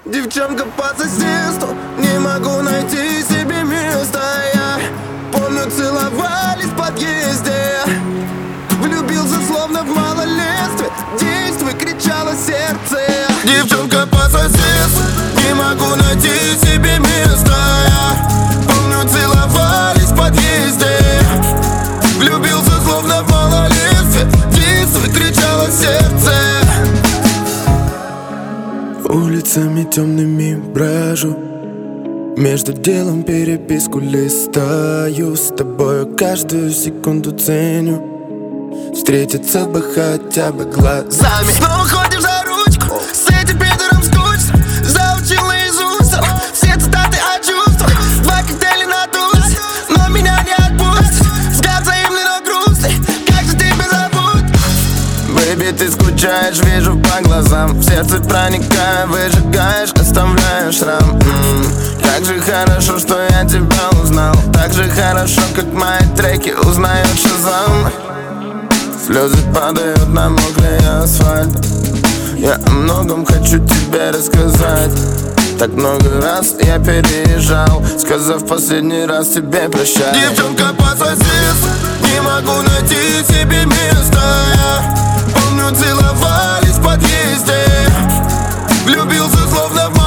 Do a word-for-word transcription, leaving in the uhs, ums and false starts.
Девчонка по соседству, не могу найти себе места. Я помню, целовались в подъезде. Влюбился словно в малолетстве. Действуй, кричало сердце. Девчонка по соседству, не могу найти себе места. Я помню, целовались в подъезде. Влюбился словно в малолетстве. Действуй, кричало сердце. Улицами темными брожу, между делом переписку листаю. С тобою каждую секунду ценю. Встретиться бы хотя бы глазами. Снова ходишь за ручку, с этим пидором скучно. Заучил наизусть все цитаты о чувствах. Два коктейля надулись, но меня не отпустит. Взгляд взаимный, но грустный, как же тебя зовут? Бэйби, ты скучаешь, вижу по глазам. В сердце проникая, выжигаешь, оставляешь шрам. М-м, Как же хорошо, что я тебя узнал. Так же хорошо, как мои треки узнает Шазам. Слезы падают на мокрый асфальт. Я о многом хочу тебе рассказать. Так много раз я переезжал, сказав последний раз тебе прощай. Девчонка по соседству, не могу найти себе места. Я помню, целовались в подъезде. Влюбился словно в